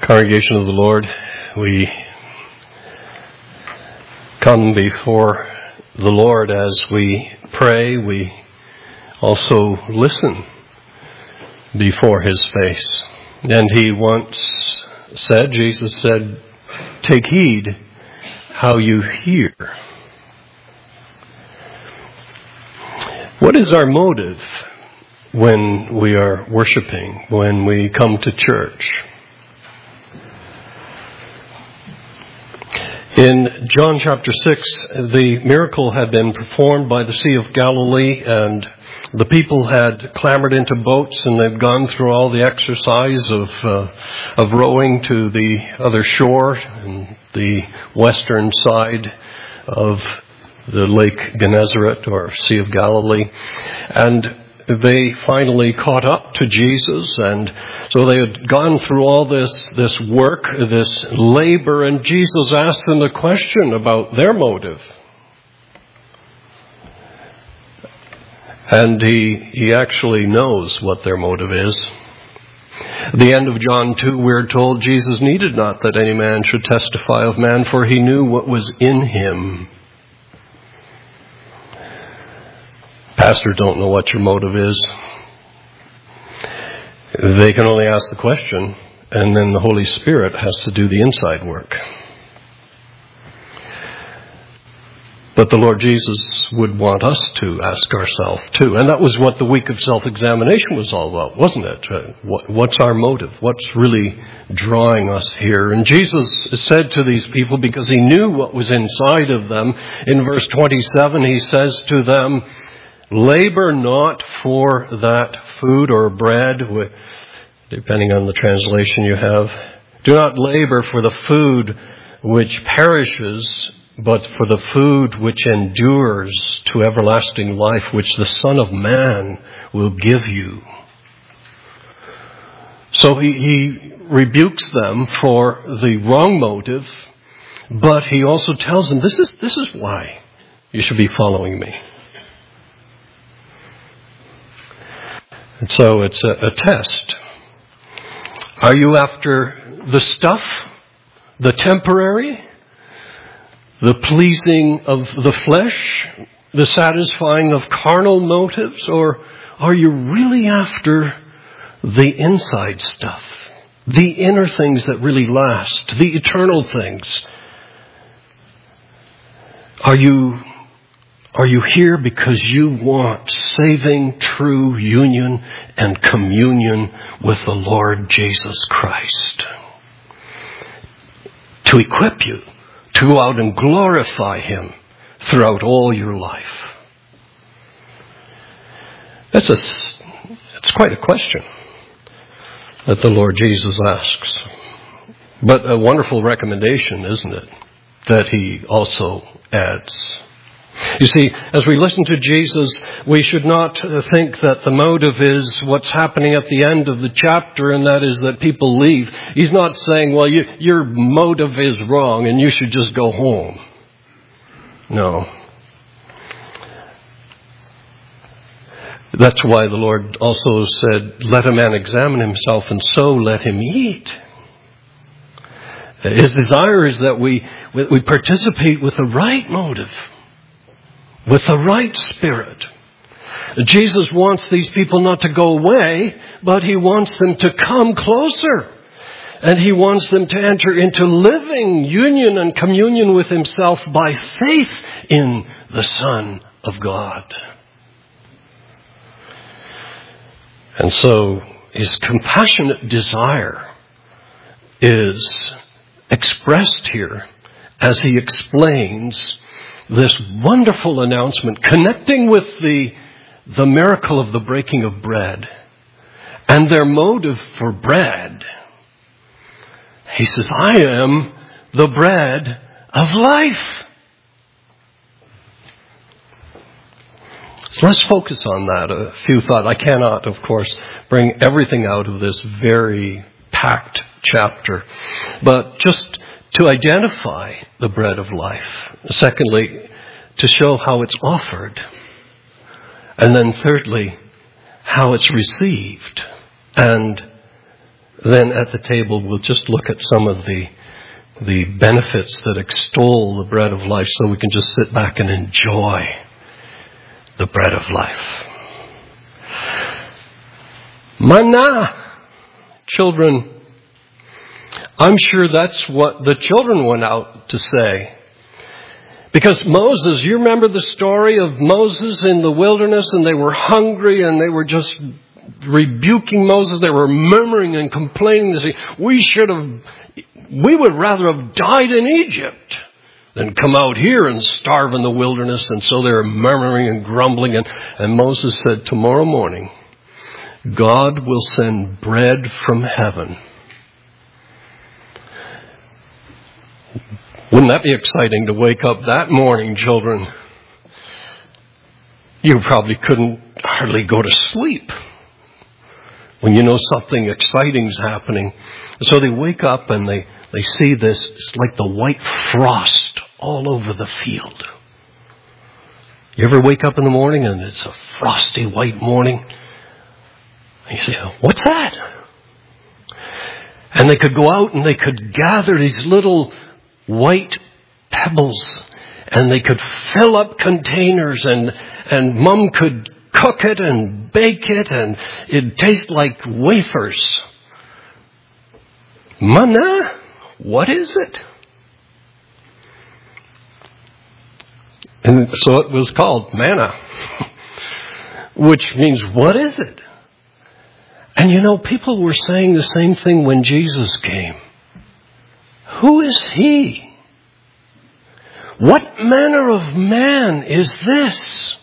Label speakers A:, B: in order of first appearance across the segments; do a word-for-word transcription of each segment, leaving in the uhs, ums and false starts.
A: Congregation of the Lord, we come before the Lord as we pray. We also listen before His face. And He once said, Jesus said, "Take heed how you hear." What is our motive when we are worshiping, when we come to church? In John chapter six, the miracle had been performed by the Sea of Galilee, and the people had clambered into boats, and they'd gone through all the exercise of uh, of rowing to the other shore, and the western side of the Lake Gennesaret, or Sea of Galilee. And they finally caught up to Jesus, and so they had gone through all this this work, this labor, and Jesus asked them the question about their motive. And he he actually knows what their motive is. At the end of John two, we're told Jesus needed not that any man should testify of man, for he knew what was in him. Pastors don't know what your motive is. They can only ask the question, and then the Holy Spirit has to do the inside work. But the Lord Jesus would want us to ask ourselves too. And that was what the week of self-examination was all about, wasn't it? What's our motive? What's really drawing us here? And Jesus said to these people, because He knew what was inside of them, in verse twenty-seven, He says to them, "Labor not for that food or bread," depending on the translation you have. "Do not labor for the food which perishes, but for the food which endures to everlasting life, which the Son of Man will give you." So he, he rebukes them for the wrong motive, but He also tells them, this is, this is why you should be following me. And so it's a, a test. Are you after the stuff, the temporary, the pleasing of the flesh, the satisfying of carnal motives, or are you really after the inside stuff, the inner things that really last, the eternal things? Are you Are you here because you want saving, true union and communion with the Lord Jesus Christ? To equip you to go out and glorify Him throughout all your life? That's a, it's quite a question that the Lord Jesus asks. But a wonderful recommendation, isn't it, that He also adds. You see, as we listen to Jesus, we should not think that the motive is what's happening at the end of the chapter, and that is that people leave. He's not saying, well, you, your motive is wrong and you should just go home. No. That's why the Lord also said, "Let a man examine himself, and so let him eat." His desire is that we, we participate with the right motive, with the right spirit. Jesus wants these people not to go away, but He wants them to come closer. And He wants them to enter into living union and communion with Himself by faith in the Son of God. And so His compassionate desire is expressed here as He explains this wonderful announcement, connecting with the, the miracle of the breaking of bread and their motive for bread. He says, "I am the bread of life." So let's focus on that. A few thoughts. I cannot, of course, bring everything out of this very packed chapter, but just to identify the bread of life. Secondly, to show how it's offered. And then thirdly, how it's received. And then at the table we'll just look at some of the the benefits that extol the bread of life, so we can just sit back and enjoy the bread of life. Manna, children. I'm sure that's what the children went out to say. Because Moses, you remember the story of Moses in the wilderness, and they were hungry and they were just rebuking Moses. They were murmuring and complaining. They say, we should have, we would rather have died in Egypt than come out here and starve in the wilderness. And so they were murmuring and grumbling. And, and Moses said, tomorrow morning, God will send bread from heaven. Wouldn't that be exciting to wake up that morning, children? You probably couldn't hardly go to sleep when you know something exciting's happening. So they wake up and they, they see this. It's like the white frost all over the field. You ever wake up in the morning and it's a frosty white morning? And you say, what's that? And they could go out and they could gather these little white pebbles, and they could fill up containers, and and Mom could cook it and bake it, and it'd taste like wafers. Manna, what is it? And so it was called manna, which means, what is it? And you know, people were saying the same thing when Jesus came. Who is he? What manner of man is this?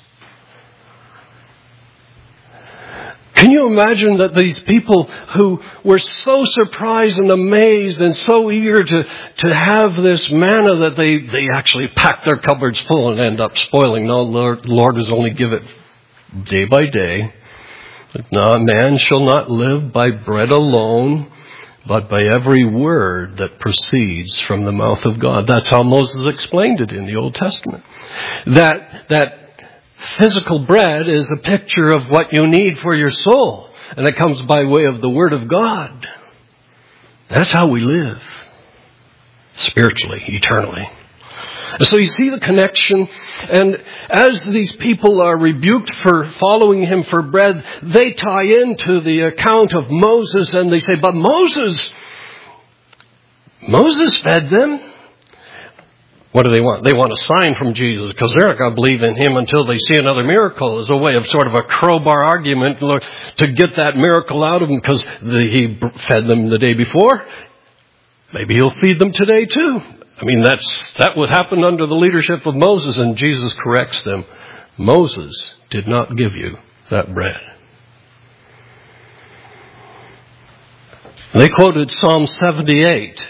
A: Can you imagine that these people who were so surprised and amazed and so eager to, to have this manna that they, they actually packed their cupboards full and end up spoiling? No, Lord, Lord was only give it day by day. No, man shall not live by bread alone, but by every word that proceeds from the mouth of God. That's how Moses explained it in the Old Testament. That, that physical bread is a picture of what you need for your soul. And it comes by way of the Word of God. That's how we live. Spiritually, eternally. So you see the connection. And as these people are rebuked for following him for bread, they tie into the account of Moses, and they say, but Moses, Moses fed them. What do they want? They want a sign from Jesus, because they're not going to believe in him until they see another miracle, as a way of sort of a crowbar argument to get that miracle out of him, because he fed them the day before. Maybe he'll feed them today too. I mean, that's that would happen under the leadership of Moses, and Jesus corrects them. Moses did not give you that bread. They quoted Psalm seventy-eight.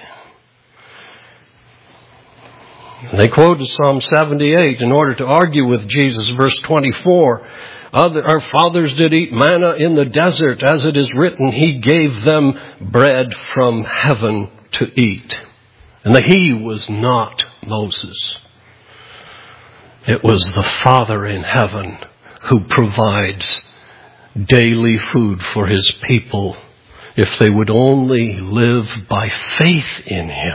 A: They quoted Psalm seventy-eight in order to argue with Jesus. Verse twenty-four, our fathers did eat manna in the desert, as it is written, he gave them bread from heaven to eat. And the he was not Moses. It was the Father in heaven who provides daily food for his people if they would only live by faith in him.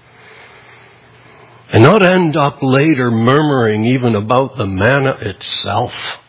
A: And not end up later murmuring even about the manna itself.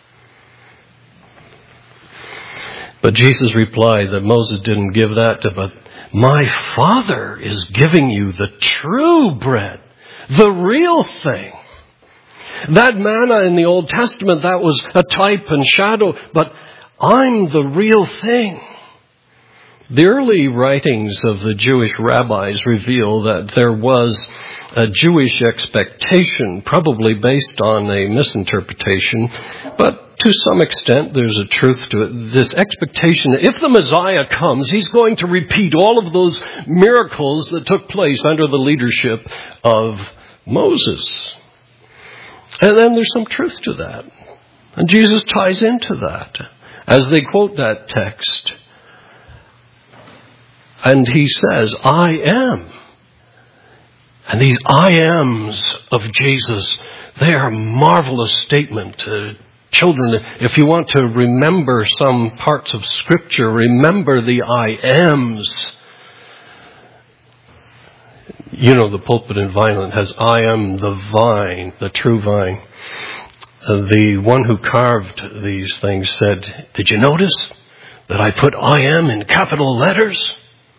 A: But Jesus replied that Moses didn't give that to, but my Father is giving you the true bread, the real thing. That manna in the Old Testament, that was a type and shadow, but I'm the real thing. The early writings of the Jewish rabbis reveal that there was a Jewish expectation, probably based on a misinterpretation, but to some extent there's a truth to it. This expectation that if the Messiah comes, he's going to repeat all of those miracles that took place under the leadership of Moses. And then there's some truth to that. And Jesus ties into that as they quote that text. And he says, I am. And these I ams of Jesus, they are a marvelous statement. Uh, children, if you want to remember some parts of Scripture, remember the I ams You know, the pulpit in Vineland has, I am the vine, the true vine. Uh, the one who carved these things said, did you notice that I put I am in capital letters?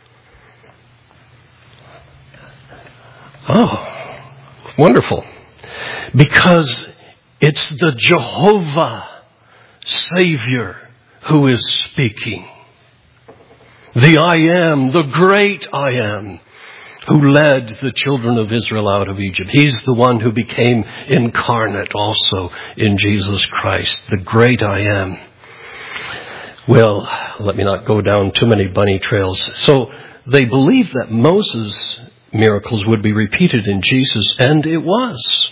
A: Oh, wonderful. Because it's the Jehovah Savior who is speaking. The I am, the great I am, who led the children of Israel out of Egypt. He's the one who became incarnate also in Jesus Christ, the great I am. Well, let me not go down too many bunny trails. So they believed that Moses' miracles would be repeated in Jesus, and it was.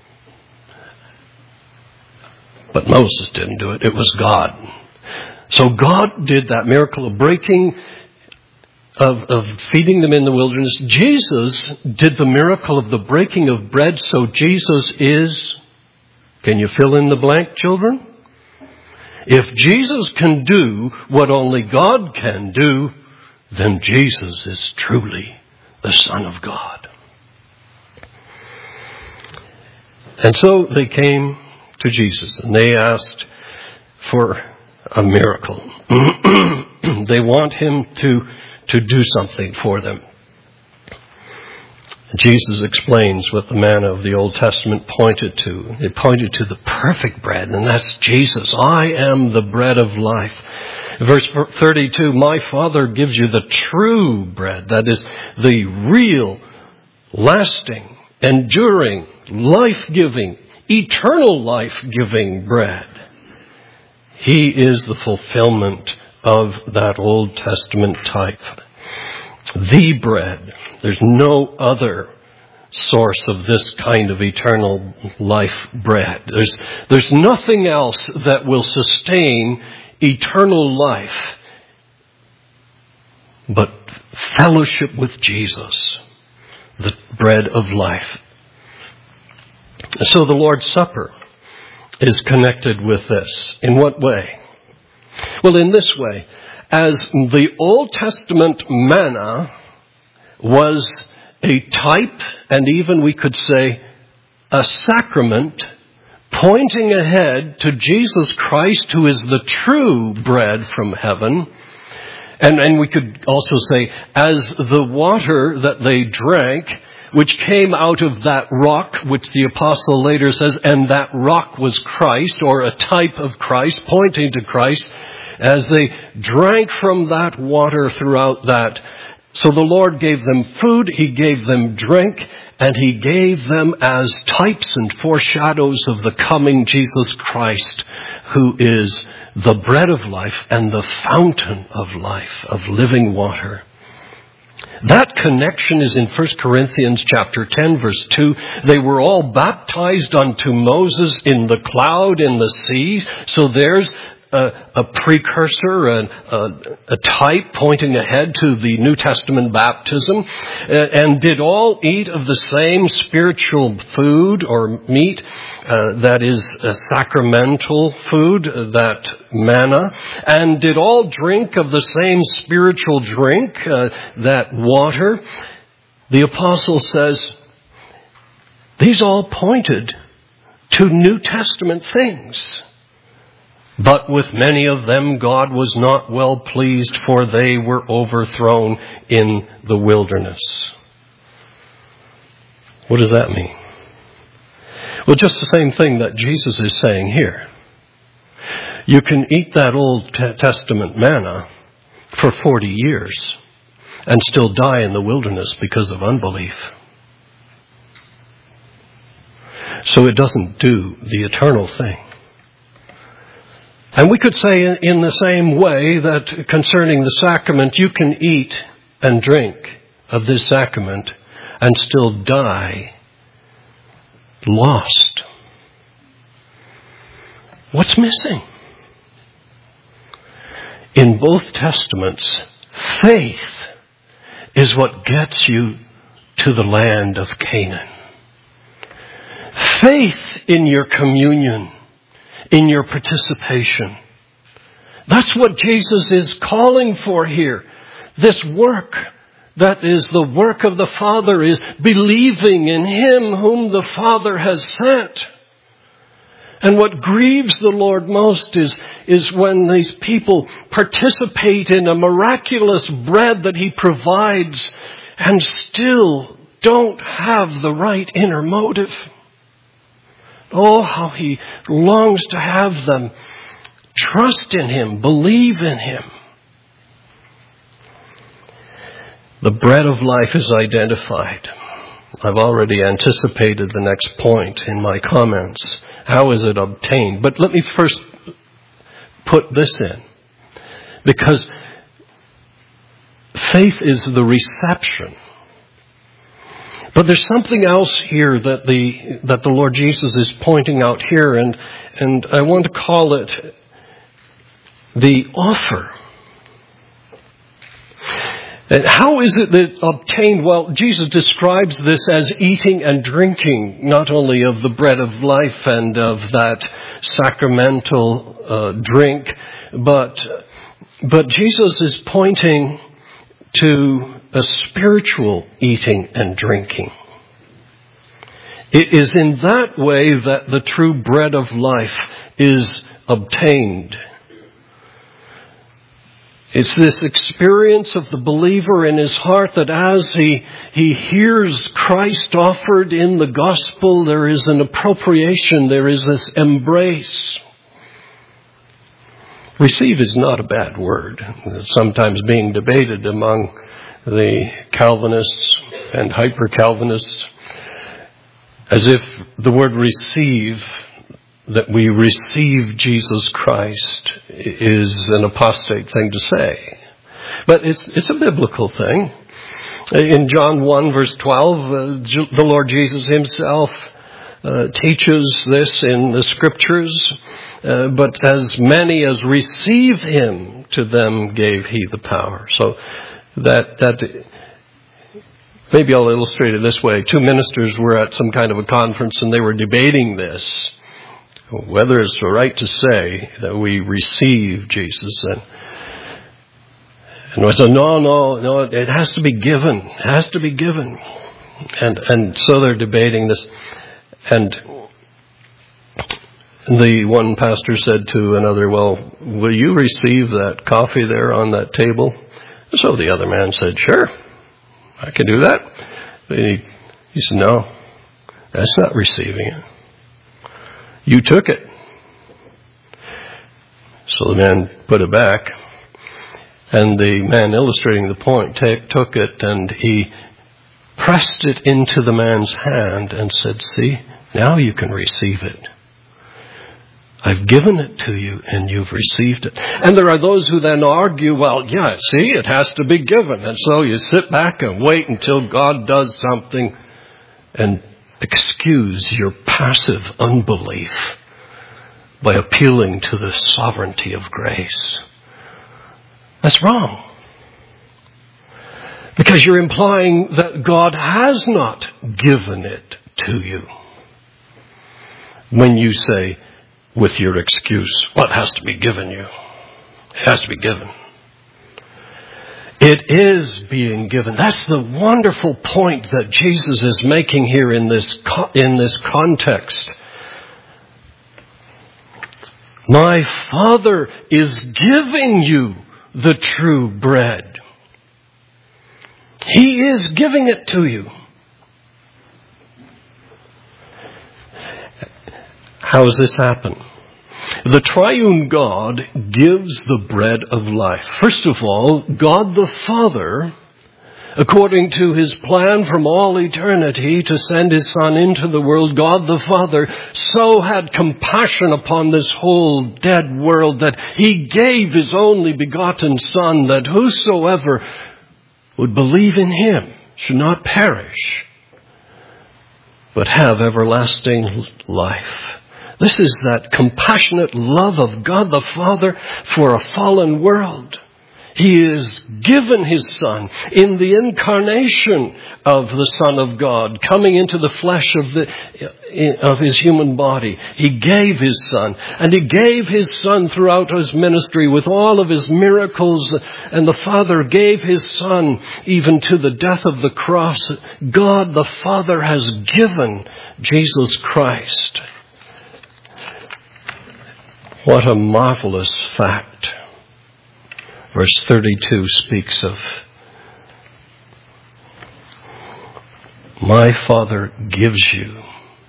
A: But Moses didn't do it. It was God. So God did that miracle of breaking, of, of feeding them in the wilderness. Jesus did the miracle of the breaking of bread. So Jesus is, can you fill in the blank, children? If Jesus can do what only God can do, then Jesus is truly the Son of God. And so they came to Jesus and they asked for a miracle. They want him to, to do something for them. Jesus explains what the manna of the Old Testament pointed to. It pointed to the perfect bread, and that's Jesus. I am the bread of life. Verse thirty-two, my Father gives you the true bread, that is the real, lasting, enduring, life-giving, eternal life-giving bread. He is the fulfillment of that Old Testament type. The bread. There's no other source of this kind of eternal life bread. There's, there's nothing else that will sustain eternal life but fellowship with Jesus, the bread of life. So the Lord's Supper is connected with this. In what way? Well, in this way. As the Old Testament manna was a type, and even we could say a sacrament, pointing ahead to Jesus Christ, who is the true bread from heaven. And, and we could also say, as the water that they drank, which came out of that rock, which the apostle later says, and that rock was Christ, or a type of Christ, pointing to Christ, as they drank from that water throughout that. So the Lord gave them food, He gave them drink, and He gave them as types and foreshadows of the coming Jesus Christ, who is the bread of life and the fountain of life, of living water. That connection is in First Corinthians chapter ten, verse two. They were all baptized unto Moses in the cloud in the sea. So there's a, a precursor, a, a, a type pointing ahead to the New Testament baptism, and did all eat of the same spiritual food or meat, uh, that is a sacramental food, that manna, and did all drink of the same spiritual drink, uh, that water. The apostle says, these all pointed to New Testament things. But with many of them God was not well pleased, for they were overthrown in the wilderness. What does that mean? Well, just the same thing that Jesus is saying here. You can eat that Old Testament manna for forty years and still die in the wilderness because of unbelief. So it doesn't do the eternal thing. And we could say in the same way that concerning the sacrament, you can eat and drink of this sacrament and still die lost. What's missing? In both Testaments, faith is what gets you to the land of Canaan. Faith in your communion, in your participation. That's what Jesus is calling for here. This work that is the work of the Father, is believing in Him whom the Father has sent. And what grieves the Lord most is, is when these people participate in a miraculous bread that He provides and still don't have the right inner motive. Oh, how He longs to have them trust in Him, believe in Him. The bread of life is identified. I've already anticipated the next point in my comments. How is it obtained? But let me first put this in. Because faith is the reception. But there's something else here that the that the Lord Jesus is pointing out here, and and I want to call it the offer. And how is it that obtained? Well, Jesus describes this as eating and drinking, not only of the bread of life and of that sacramental uh, drink, but but Jesus is pointing to a spiritual eating and drinking. It is in that way that the true bread of life is obtained. It's this experience of the believer in his heart that as he, he hears Christ offered in the gospel, there is an appropriation, there is this embrace. Receive is not a bad word. It's sometimes being debated among the Calvinists and hyper-Calvinists as if the word receive, that we receive Jesus Christ, is an apostate thing to say. But it's it's a biblical thing. In John one verse twelve, uh, the Lord Jesus Himself uh, teaches this in the Scriptures. Uh, but as many as receive Him, to them gave He the power. So that that maybe I'll illustrate it this way. Two ministers were at some kind of a conference and they were debating this, whether it's right to say that we receive Jesus. And, and I said, no, no, no, it has to be given. It has to be given. And and so they're debating this. And the one pastor said to another, well, will you receive that coffee there on that table? So the other man said, sure, I can do that. But he, he said, no, that's not receiving it. You took it. So the man put it back. And the man illustrating the point t- took it and he pressed it into the man's hand and said, see, now you can receive it. I've given it to you and you've received it. And there are those who then argue, well, yeah, see, it has to be given. And so you sit back and wait until God does something and excuse your passive unbelief by appealing to the sovereignty of grace. That's wrong. Because you're implying that God has not given it to you. When you say, with your excuse, what has to be given you? It has to be given. It is being given. That's the wonderful point that Jesus is making here in this in this context. My Father is giving you the true bread. He is giving it to you. How does this happen? The triune God gives the bread of life. First of all, God the Father, according to His plan from all eternity to send His Son into the world, God the Father so had compassion upon this whole dead world that He gave His only begotten Son, that whosoever would believe in Him should not perish, but have everlasting life. This is that compassionate love of God the Father for a fallen world. He has given His Son in the incarnation of the Son of God, coming into the flesh of the of His human body. He gave His Son, and He gave His Son throughout His ministry with all of His miracles, and the Father gave His Son even to the death of the cross. God the Father has given Jesus Christ. What a marvelous fact. Verse thirty-two speaks of, my Father gives you,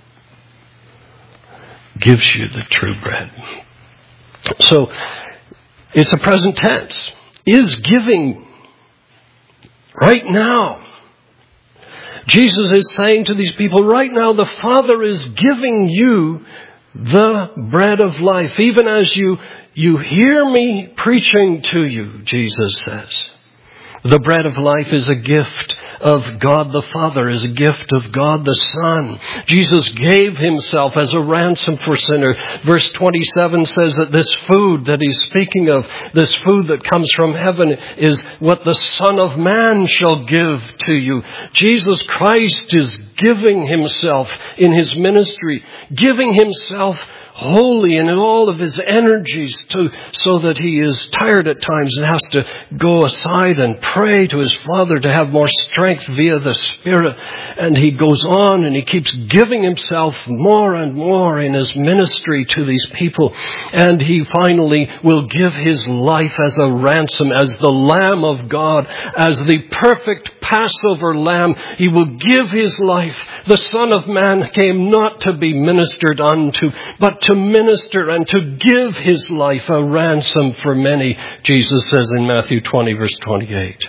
A: gives you the true bread. So, it's a present tense. Is giving right now. Jesus is saying to these people, right now the Father is giving you the bread of life. Even as you, you hear me preaching to you, Jesus says. The bread of life is a gift of God the Father, is a gift of God the Son. Jesus gave Himself as a ransom for sinners. Verse twenty-seven says that this food that He's speaking of, this food that comes from heaven, is what the Son of Man shall give to you. Jesus Christ is giving Himself in His ministry, giving Himself wholly and in all of His energies to, so that He is tired at times and has to go aside and pray to His Father to have more strength via the Spirit. And He goes on and He keeps giving Himself more and more in His ministry to these people. And He finally will give His life as a ransom, as the Lamb of God, as the perfect Passover Lamb. He will give His life. The Son of Man came not to be ministered unto, but to minister and to give His life a ransom for many, Jesus says in Matthew twenty, verse twenty-eight.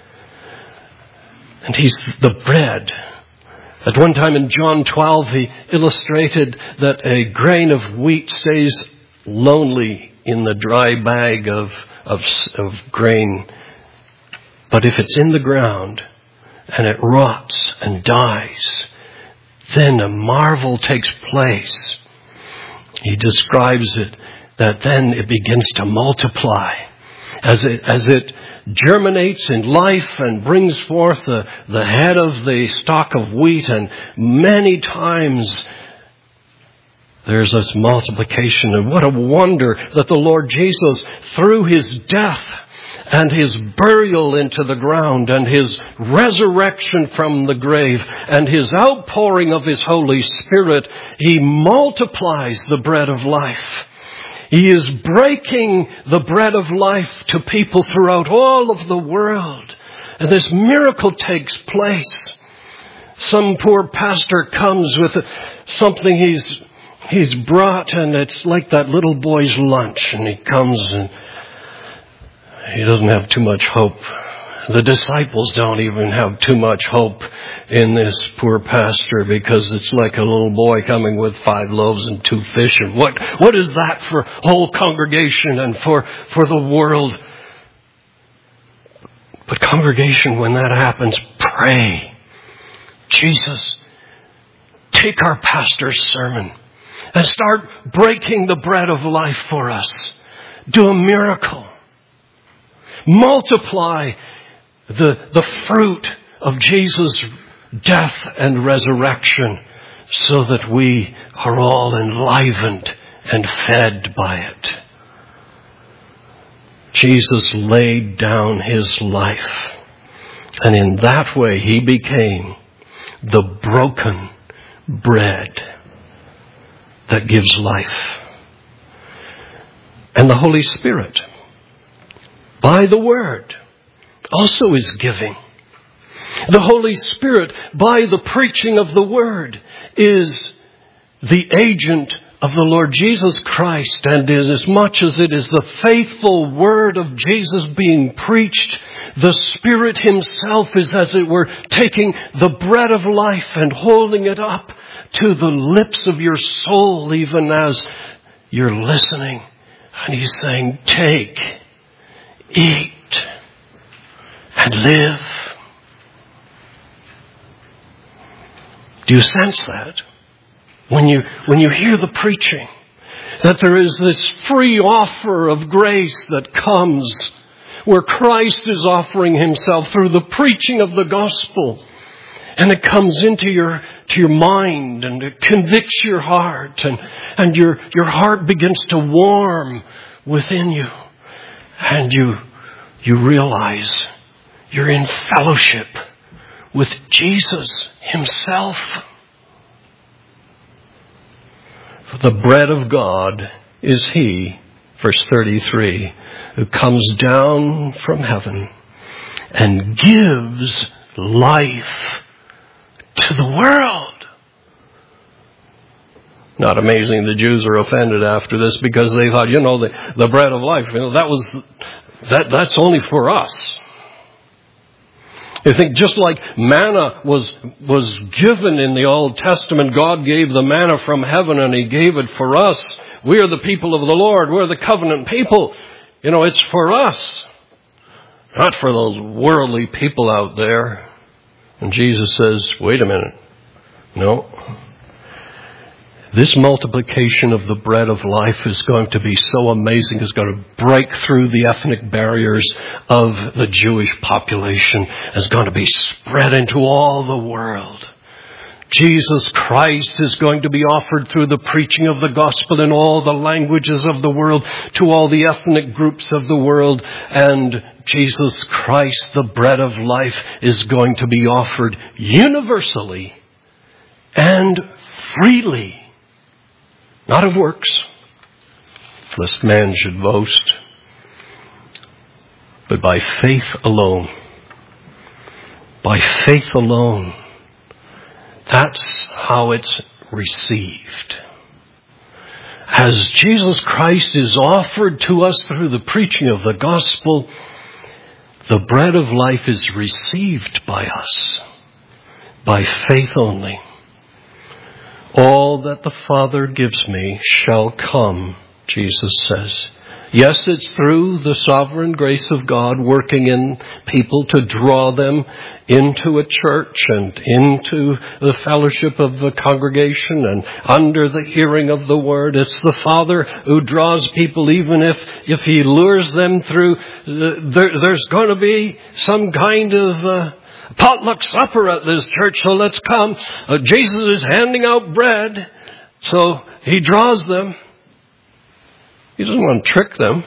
A: And He's the bread. At one time in John twelve, He illustrated that a grain of wheat stays lonely in the dry bag of, of, of grain. But if it's in the ground and it rots and dies, then a marvel takes place. He describes it that then it begins to multiply as it as it germinates in life and brings forth the, the head of the stalk of wheat, and many times there's this multiplication. And what a wonder that the Lord Jesus, through His death and His burial into the ground and His resurrection from the grave and His outpouring of His Holy Spirit, He multiplies the bread of life. He is breaking the bread of life to people throughout all of the world. And this miracle takes place. Some poor pastor comes with something he's, he's brought, and it's like that little boy's lunch. And he comes and he doesn't have too much hope. The disciples don't even have too much hope in this poor pastor, because it's like a little boy coming with five loaves and two fish. And what, what is that for whole congregation and for, for the world? But congregation, when that happens, pray. Jesus, take our pastor's sermon and start breaking the bread of life for us. Do a miracle. Multiply the, the fruit of Jesus' death and resurrection, so that we are all enlivened and fed by it. Jesus laid down His life, and in that way He became the broken bread that gives life. And the Holy Spirit, by the Word, also is giving. The Holy Spirit, by the preaching of the Word, is the agent of the Lord Jesus Christ, and is, as much as it is the faithful Word of Jesus being preached, the Spirit Himself is, as it were, taking the bread of life and holding it up to the lips of your soul, even as you're listening. And He's saying, take, eat, and live. Do you sense that? When you, when you hear the preaching, that there is this free offer of grace that comes where Christ is offering himself through the preaching of the gospel. And it comes into your to your mind and it convicts your heart, and, and your your heart begins to warm within you. And you you realize you're in fellowship with Jesus himself. For the bread of God is he, verse thirty-three, who comes down from heaven and gives life to the world. Not amazing the Jews are offended after this, because they thought, you know, the, the bread of life, you know, that was that that's only for us. You think just like manna was was given in the Old Testament, God gave the manna from heaven and he gave it for us. We are the people of the Lord. We're the covenant people. You know, it's for us, not for those worldly people out there. And Jesus says, wait a minute. No. This multiplication of the bread of life is going to be so amazing. It's going to break through the ethnic barriers of the Jewish population. It's going to be spread into all the world. Jesus Christ is going to be offered through the preaching of the gospel in all the languages of the world, to all the ethnic groups of the world. And Jesus Christ, the bread of life, is going to be offered universally and freely. Not of works, lest man should boast, but by faith alone. By faith alone. That's how it's received. As Jesus Christ is offered to us through the preaching of the gospel, the bread of life is received by us by faith only. All that the Father gives me shall come, Jesus says. Yes, it's through the sovereign grace of God working in people to draw them into a church and into the fellowship of the congregation and under the hearing of the word. It's the Father who draws people, even if, if he lures them through. Uh, there, there's going to be some kind of uh, potluck supper at this church, so let's come. Uh, Jesus is handing out bread, so he draws them. He doesn't want to trick them.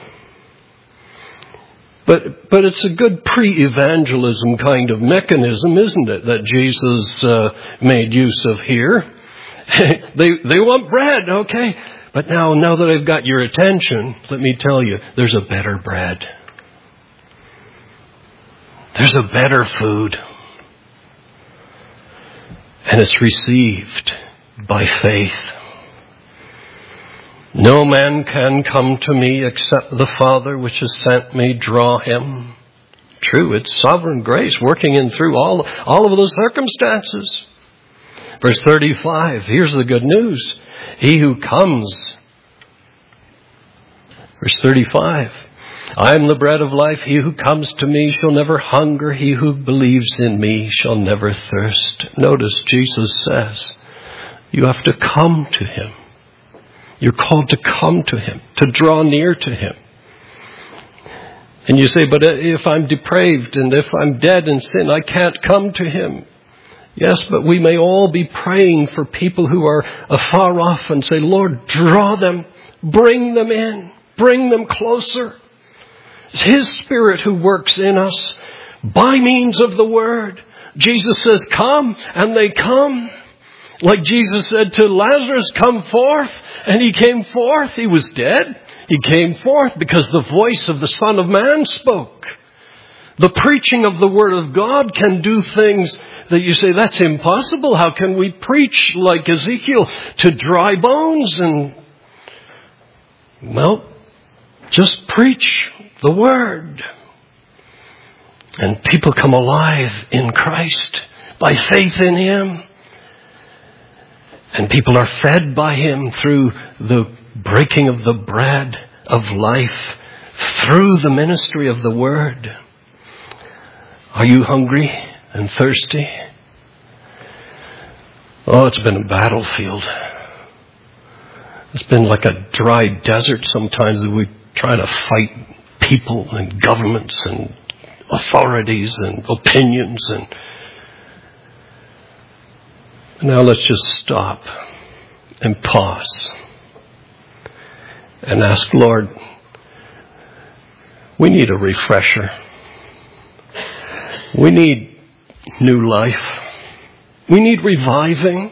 A: But but it's a good pre-evangelism kind of mechanism, isn't it, that Jesus uh, made use of here. they they want bread, okay. But now, now that I've got your attention, let me tell you, there's a better bread. There's a better food. And it's received by faith. No man can come to me except the Father which has sent me draw him. True, it's sovereign grace working in through all, all of those circumstances. Verse thirty-five, here's the good news. He who comes, verse thirty-five, I am the bread of life. He who comes to me shall never hunger. He who believes in me shall never thirst. Notice Jesus says, you have to come to him. You're called to come to him, to draw near to him. And you say, but if I'm depraved and if I'm dead in sin, I can't come to him. Yes, but we may all be praying for people who are afar off and say, Lord, draw them, bring them in, bring them closer. It's his Spirit who works in us by means of the word. Jesus says, come, and they come. Like Jesus said to Lazarus, come forth. And he came forth. He was dead. He came forth because the voice of the Son of Man spoke. The preaching of the Word of God can do things that you say, that's impossible. How can we preach like Ezekiel to dry bones? And, well, just preach the Word. And people come alive in Christ by faith in him. And people are fed by him through the breaking of the bread of life, through the ministry of the word. Are you hungry and thirsty? Oh, it's been a battlefield. It's been like a dry desert sometimes that we try to fight people and governments and authorities and opinions. And now let's just stop and pause and ask, Lord, we need a refresher. We need new life. We need reviving.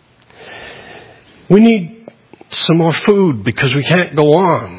A: We need some more food because we can't go on.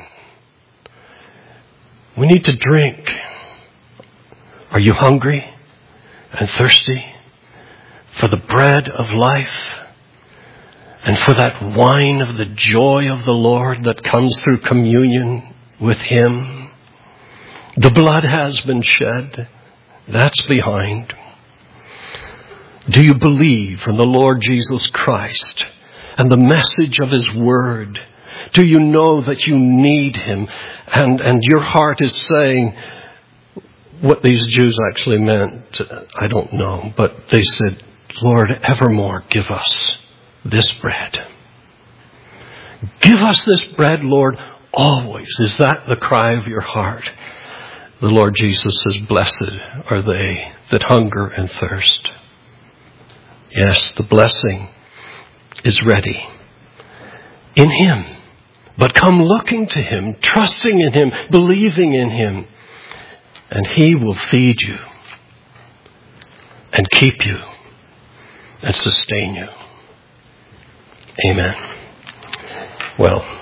A: We need to drink. Are you hungry and thirsty for the bread of life and for that wine of the joy of the Lord that comes through communion with Him? The blood has been shed. That's behind. Do you believe in the Lord Jesus Christ and the message of His Word? Do you know that you need Him? And, and your heart is saying, what these Jews actually meant, I don't know. But they said, Lord, evermore give us this bread. Give us this bread, Lord, always. Is that the cry of your heart? The Lord Jesus says, blessed are they that hunger and thirst. Yes, the blessing is ready in Him. But come looking to Him, trusting in Him, believing in Him, and He will feed you and keep you and sustain you. Amen. Well,